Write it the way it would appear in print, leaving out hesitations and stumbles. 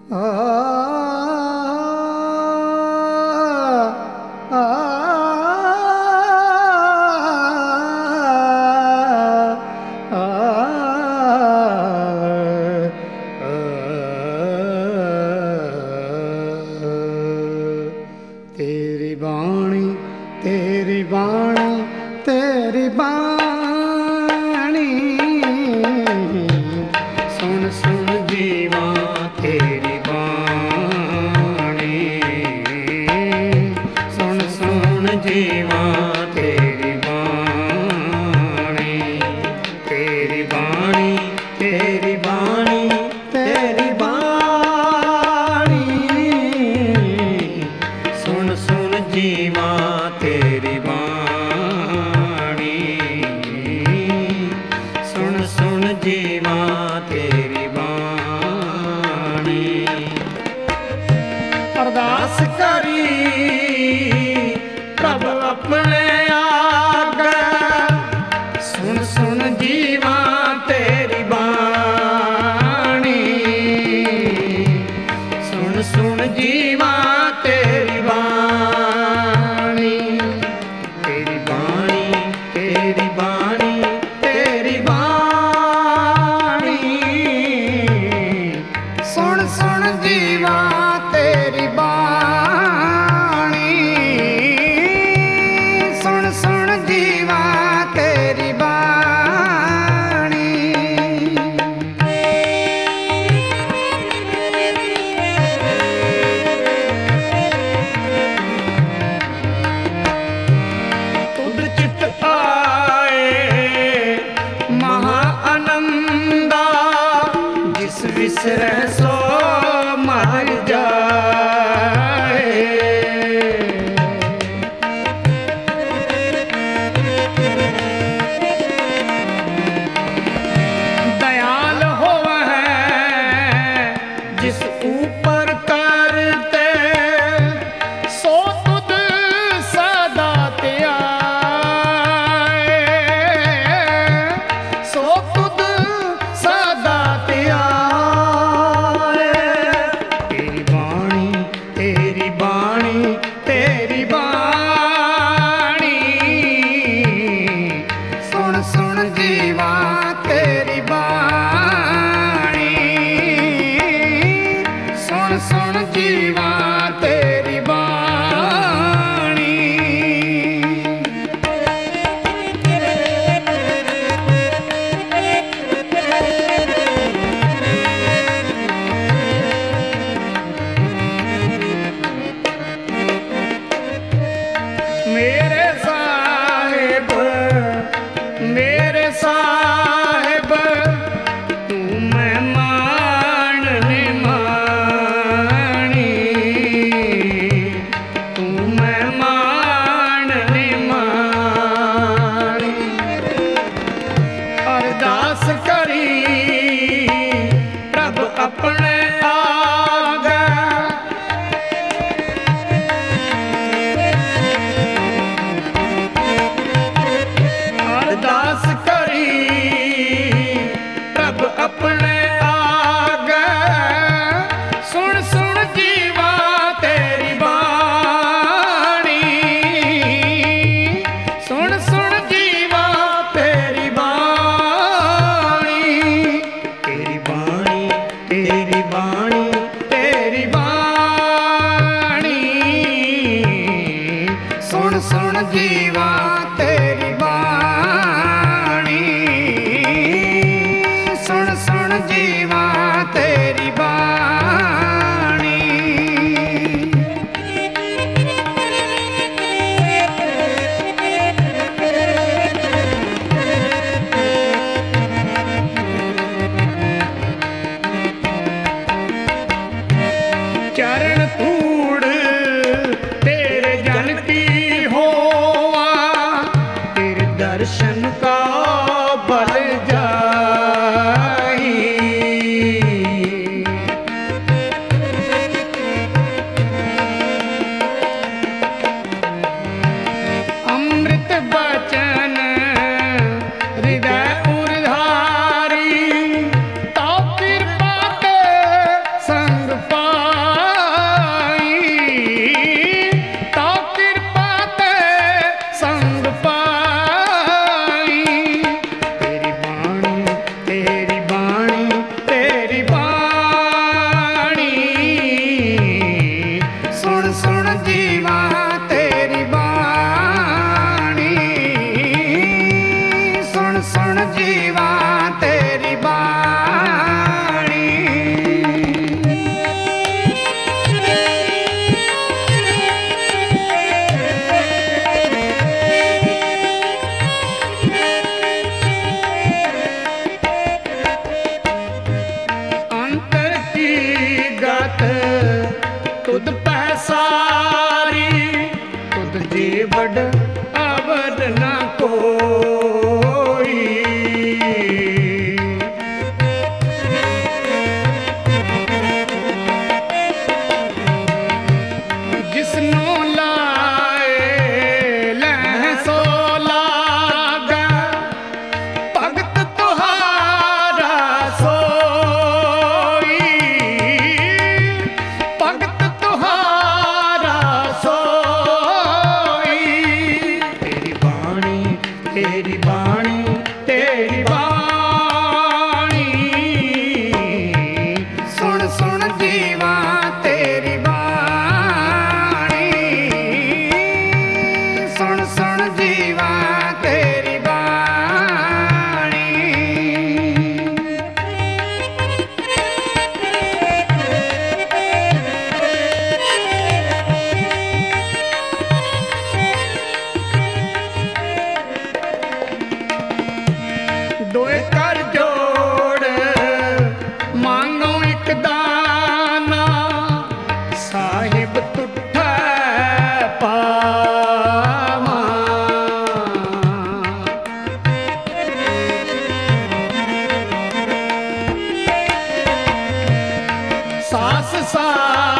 तेरी बाणी तेरी बाणी तेरी बाणी सुन सुन जीवा तेरी बाणी सुन सुन जीवा तेरी बाणी तेरी बाणी तेरी बाणी तेरी बाणी सुन सुन जीवा तेरी बाणी सुन सुन जीवा तेरी बाणी अरदास करी प्रभ अपने आगे सुन सुन जीवा तेरी बाणी सुन सुन जीवा तेरी बाणी तेरी बाणी तेरी बाणी तेरी बाणी सुन सुन जीवा तेरी बाणी सुन सुन जीवा तेरी बाणी तुद चित आए महा आनंदा जिस विसरै सो मर जाए दयाल होवै जिस ऊपर करते सो तुद सदा त्याए सो तुद सदा त्याए तेरी बाणी तेरी बाणी तेरी बाणी सुन सुन जीवा तेरी बाणी सुन सुन जीवा तेरी बाणी मेरे साहिब तू मेहमान ने मानी तू मेहमान ने मानी अरदास करी प्रभ अपने आगे अरदास करी प्रभ अपने आगे सुन सुन जीवा तेरी बाणी सुन सुन जीवा तेरी बाणी तेरी बाणी तेरी बाणी तेरी बाणी सुन सुन जीवा तेरी बाणी सुन सुन जीवा तेरी बाणी चरण धूड़ तेरे जन की होवा तेरे दर्शन का बल जाई ਆਸਾ